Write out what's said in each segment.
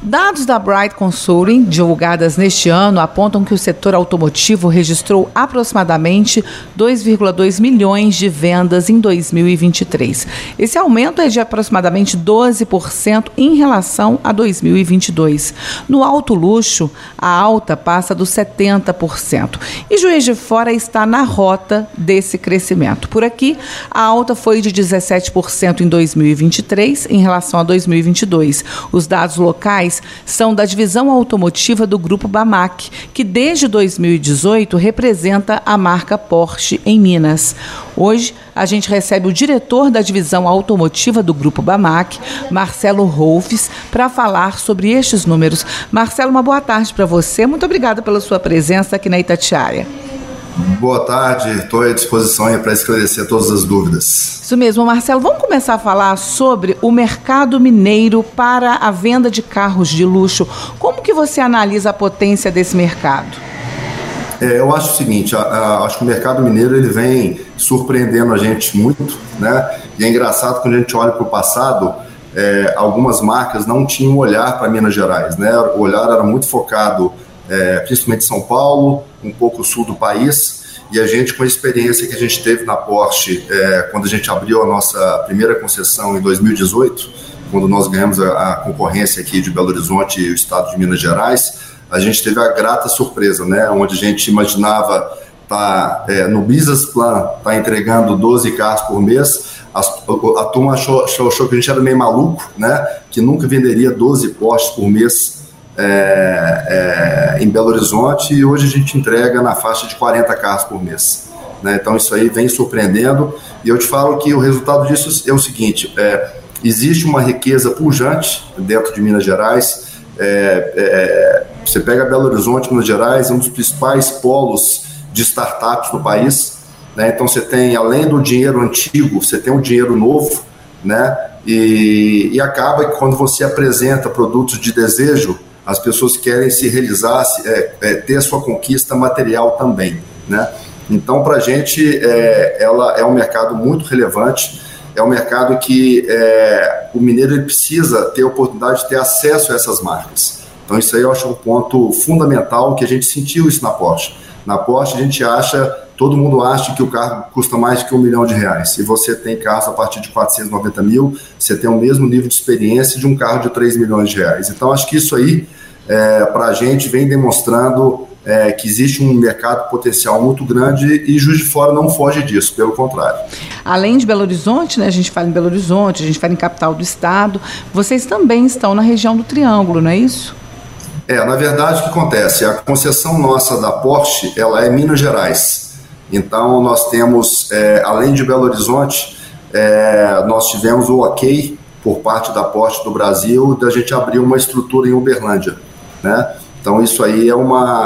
Dados da Bright Consulting, divulgadas neste ano, apontam que o setor automotivo registrou aproximadamente 2,2 milhões de vendas em 2023. Esse aumento é de aproximadamente 12% em relação a 2022. No alto luxo, a alta passa dos 70%. E Juiz de Fora está na rota desse crescimento. Por aqui, a alta foi de 17% em 2023 em relação a 2022. Os dados locais são da divisão automotiva do Grupo Bamach, que desde 2018 representa a marca Porsche em Minas. Hoje, a gente recebe o diretor da divisão automotiva do Grupo Bamach, Marcelo Rolfes, para falar sobre estes números. Marcelo, uma boa tarde para você. Muito obrigada pela sua presença aqui na Itatiaia. Boa tarde, estou à disposição para esclarecer todas as dúvidas. Isso mesmo, Marcelo. Vamos começar a falar sobre o mercado mineiro para a venda de carros de luxo. Como que você analisa a potência desse mercado? Eu acho o seguinte, acho que o mercado mineiro ele vem surpreendendo a gente muito, né? E é engraçado quando a gente olha para o passado, algumas marcas não tinham olhar para Minas Gerais, né? O olhar era muito focado principalmente em São Paulo, um pouco sul do país, e a gente, com a experiência que a gente teve na Porsche, quando a gente abriu a nossa primeira concessão em 2018, quando nós ganhamos a concorrência aqui de Belo Horizonte e o estado de Minas Gerais, a gente teve a grata surpresa, né, onde a gente imaginava no business plan, entregando 12 carros por mês. A turma achou que a gente era meio maluco, né, que nunca venderia 12 Porsches por mês em Belo Horizonte, e hoje a gente entrega na faixa de 40 carros por mês, né? Então isso aí vem surpreendendo, e eu te falo que o resultado disso é o seguinte, existe uma riqueza pujante dentro de Minas Gerais. Você pega Belo Horizonte, Minas Gerais, é um dos principais polos de startups no país, né? Então você tem, além do dinheiro antigo, você tem um dinheiro novo, né? E acaba que quando você apresenta produtos de desejo, as pessoas querem se realizar, ter a sua conquista material também, né? Então, para a gente, ela é um mercado muito relevante, é um mercado que o mineiro ele precisa ter a oportunidade de ter acesso a essas marcas. Então, isso aí eu acho um ponto fundamental, que a gente sentiu isso na Porsche. Na Porsche, todo mundo acha que o carro custa mais de que R$1 milhão. Se você tem carros a partir de 490 mil, você tem o mesmo nível de experiência de um carro de R$3 milhões. Então, acho que isso aí, para a gente, vem demonstrando que existe um mercado potencial muito grande, e Juiz de Fora não foge disso, pelo contrário. Além de Belo Horizonte, né, a gente fala em Belo Horizonte, a gente fala em capital do estado, vocês também estão na região do Triângulo, não é isso? Na verdade, o que acontece? A concessão nossa da Porsche, ela é Minas Gerais. Então, nós temos, além de Belo Horizonte, nós tivemos o ok por parte da Porsche do Brasil, da gente abrir uma estrutura em Uberlândia, né? Então, isso aí é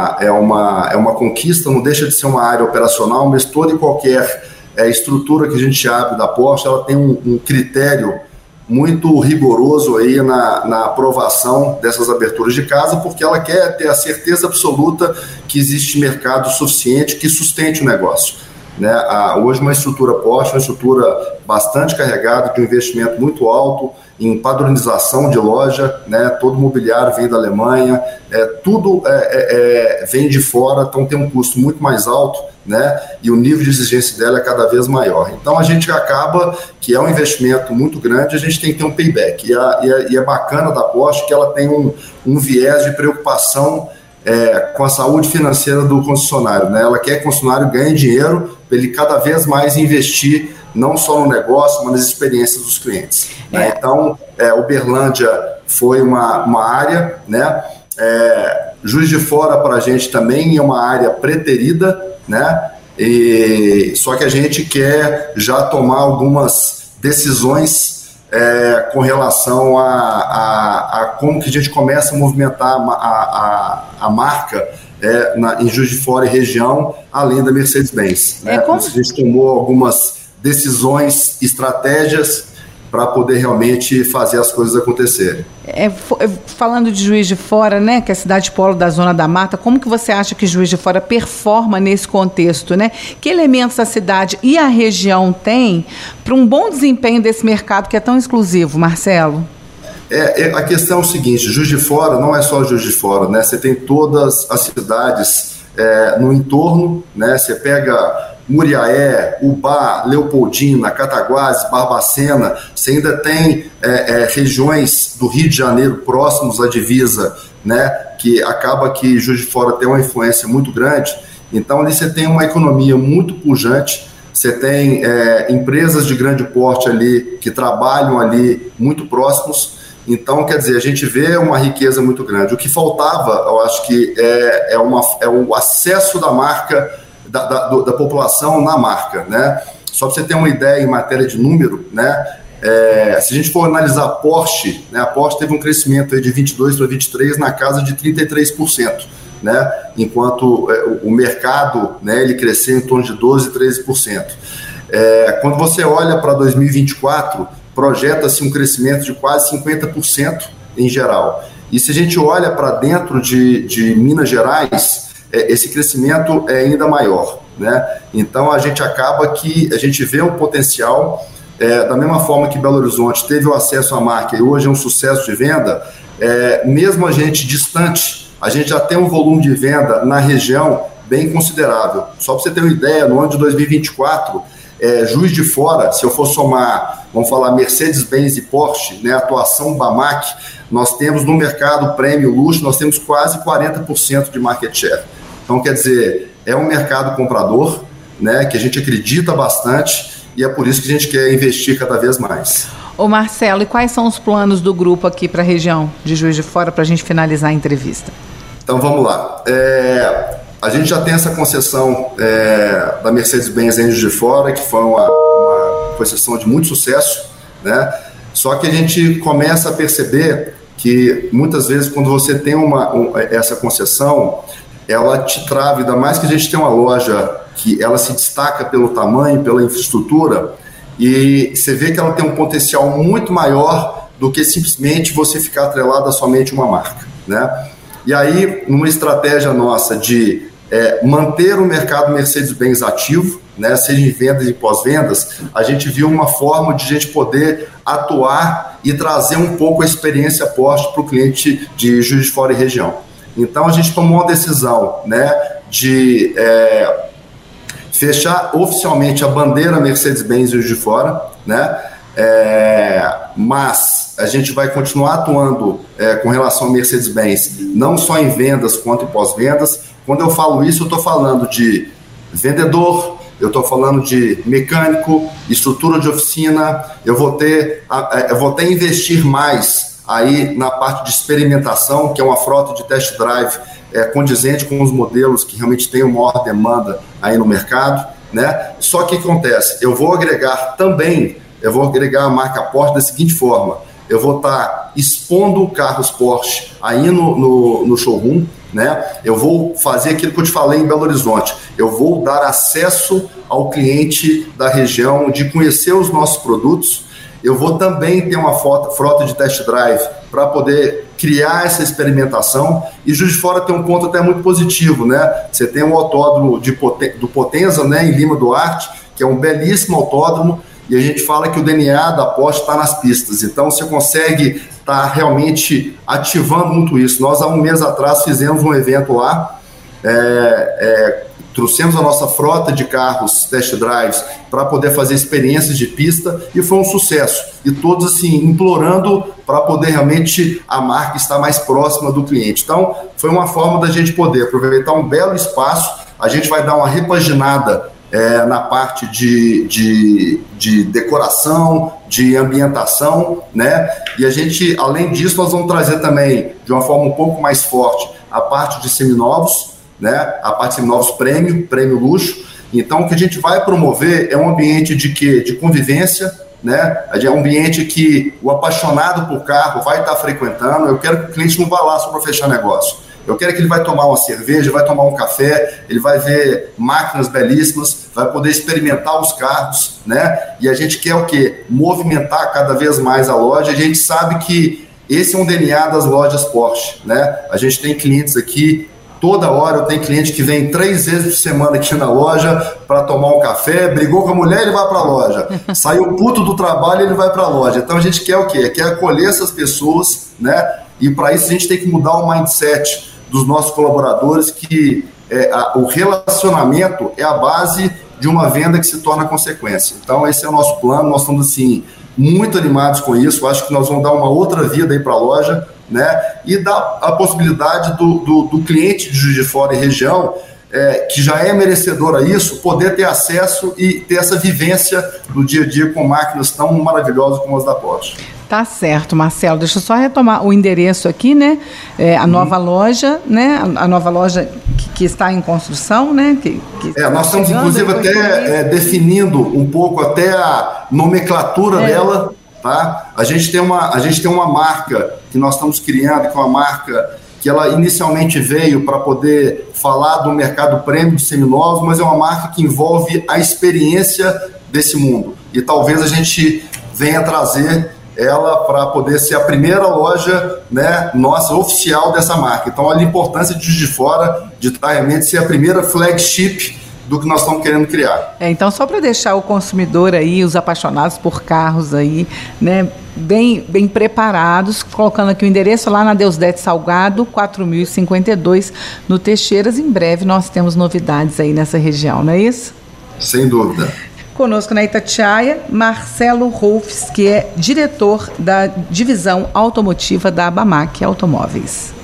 uma conquista, não deixa de ser uma área operacional, mas toda e qualquer estrutura que a gente abre da Porsche, ela tem um critério muito rigoroso aí na aprovação dessas aberturas de casa, porque ela quer ter a certeza absoluta que existe mercado suficiente que sustente o negócio, né? Hoje uma estrutura Porsche, uma estrutura bastante carregada, de um investimento muito alto em padronização de loja, né? Todo o mobiliário vem da Alemanha, tudo vem de fora, então tem um custo muito mais alto, né? E o nível de exigência dela é cada vez maior. Então a gente acaba que é um investimento muito grande, a gente tem que ter um payback, e é bacana da Porsche que ela tem um viés de preocupação com a saúde financeira do concessionário, né? Ela quer que o concessionário ganhe dinheiro para ele cada vez mais investir não só no negócio, mas nas experiências dos clientes, né? Então, Uberlândia foi uma área, né? Juiz de Fora para a gente também é uma área preterida, né? Só que a gente quer já tomar algumas decisões com relação a como que a gente começa a movimentar a marca em Juiz de Fora e região, além da Mercedes-Benz, né? A gente tomou algumas decisões, estratégias para poder realmente fazer as coisas acontecerem. Falando de Juiz de Fora, né, que é a cidade polo da Zona da Mata, como que você acha que Juiz de Fora performa nesse contexto, né? Que elementos a cidade e a região têm para um bom desempenho desse mercado que é tão exclusivo, Marcelo? A questão é o seguinte, Juiz de Fora não é só Juiz de Fora, né? Você tem todas as cidades no entorno, né? Você pega Muriaé, Ubá, Leopoldina, Cataguases, Barbacena, você ainda tem regiões do Rio de Janeiro próximos à divisa, né? Que acaba que Juiz de Fora tem uma influência muito grande. Então ali você tem uma economia muito pujante, você tem empresas de grande porte ali que trabalham ali muito próximos. Então, quer dizer, a gente vê uma riqueza muito grande. O que faltava, eu acho que é o acesso da marca, da população na marca, né? Só para você ter uma ideia em matéria de número, né? Se a gente for analisar a Porsche, né? A Porsche teve um crescimento aí de 22 para 23 na casa de 33%, né? Enquanto o mercado, né, ele cresceu em torno de 12, 13%. Quando você olha para 2024, projeta-se um crescimento de quase 50% em geral. E se a gente olha para dentro de Minas Gerais, esse crescimento é ainda maior, né? Então a gente acaba que a gente vê um potencial, da mesma forma que Belo Horizonte teve o acesso à marca e hoje é um sucesso de venda, mesmo a gente distante, a gente já tem um volume de venda na região bem considerável. Só para você ter uma ideia, no ano de 2024, Juiz de Fora, se eu for somar, vamos falar Mercedes-Benz e Porsche, né, atuação Bamac, nós temos no mercado prêmio luxo, nós temos quase 40% de market share. Então, quer dizer, é um mercado comprador, né, que a gente acredita bastante e é por isso que a gente quer investir cada vez mais. Ô Marcelo, e quais são os planos do grupo aqui para a região de Juiz de Fora para a gente finalizar a entrevista? Então, vamos lá. A gente já tem essa concessão da Mercedes-Benz em Juiz de Fora, que foi uma concessão de muito sucesso, né? Só que a gente começa a perceber que muitas vezes quando você tem essa concessão, ela te trava, ainda mais que a gente tem uma loja que ela se destaca pelo tamanho, pela infraestrutura, e você vê que ela tem um potencial muito maior do que simplesmente você ficar atrelado a somente uma marca, né? E aí, numa estratégia nossa de manter o mercado Mercedes-Benz ativo, né, seja em vendas e pós-vendas, a gente viu uma forma de a gente poder atuar e trazer um pouco a experiência Porsche para o cliente de Juiz de Fora e região. Então, a gente tomou uma decisão, né, de fechar oficialmente a bandeira Mercedes-Benz Juiz de Fora, né, mas a gente vai continuar atuando com relação ao Mercedes-Benz, não só em vendas quanto em pós-vendas. Quando eu falo isso, eu estou falando de vendedor, eu estou falando de mecânico, estrutura de oficina, eu vou ter investir mais aí na parte de experimentação, que é uma frota de test drive condizente com os modelos que realmente têm uma maior demanda aí no mercado, né? Só que o que acontece? Eu vou agregar a marca Porsche da seguinte forma: eu vou estar expondo carros Porsche aí no showroom, né? Eu vou fazer aquilo que eu te falei em Belo Horizonte, eu vou dar acesso ao cliente da região de conhecer os nossos produtos. Eu vou também ter uma frota de test drive para poder criar essa experimentação. E Juiz de Fora tem um ponto até muito positivo, né? Você tem um autódromo do Potenza, né, em Lima Duarte, que é um belíssimo autódromo, e a gente fala que o DNA da Porsche está nas pistas. Então você consegue estar realmente ativando muito isso. Nós, há um mês atrás, fizemos um evento lá, trouxemos a nossa frota de carros test drives para poder fazer experiências de pista e foi um sucesso. E todos assim implorando para poder realmente a marca estar mais próxima do cliente. Então foi uma forma da gente poder aproveitar um belo espaço. A gente vai dar uma repaginada na parte de decoração, de ambientação, né? E a gente, além disso, nós vamos trazer também de uma forma um pouco mais forte a parte de seminovos, né? A parte de seminovos prêmio luxo. Então, o que a gente vai promover é um ambiente de quê? De convivência, né? É um ambiente que o apaixonado por carro vai estar frequentando. Eu quero que o cliente não vá lá só para fechar negócio. Eu quero que ele vai tomar uma cerveja, vai tomar um café, ele vai ver máquinas belíssimas, vai poder experimentar os carros, né? E a gente quer o quê? Movimentar cada vez mais a loja. A gente sabe que esse é um DNA das lojas Porsche, né? A gente tem clientes aqui toda hora. Eu tenho cliente que vem 3 vezes por semana aqui na loja para tomar um café, brigou com a mulher, ele vai para a loja. Saiu puto do trabalho, ele vai para a loja. Então a gente quer o quê? Quer acolher essas pessoas, né? E para isso a gente tem que mudar o mindset dos nossos colaboradores, que o relacionamento é a base de uma venda que se torna consequência. Então esse é o nosso plano, nós estamos assim muito animados com isso. Acho que nós vamos dar uma outra vida aí para a loja, né? E dar a possibilidade do cliente de Juiz de Fora e região, que já é merecedor a isso, poder ter acesso e ter essa vivência no dia a dia com máquinas tão maravilhosas como as da Porsche. Tá certo, Marcelo. Deixa eu só retomar o endereço aqui, né? A nova loja, né? A nova loja que está em construção, né? Nós estamos, inclusive, até definindo um pouco até a nomenclatura dela, tá? A gente tem uma marca que nós estamos criando, que é uma marca que ela inicialmente veio para poder falar do mercado premium de seminovos, mas é uma marca que envolve a experiência desse mundo. E talvez a gente venha trazer ela para poder ser a primeira loja, né, nossa, oficial dessa marca. Então, olha a importância de Juiz de Fora, de realmente ser a primeira flagship do que nós estamos querendo criar. Então, só para deixar o consumidor aí, os apaixonados por carros aí, né, bem preparados, colocando aqui o endereço lá na Deusdete Salgado, 4052, no Teixeiras. Em breve nós temos novidades aí nessa região, não é isso? Sem dúvida. Conosco na Itatiaia, Marcelo Rolfs, que é diretor da divisão automotiva da Abamac Automóveis.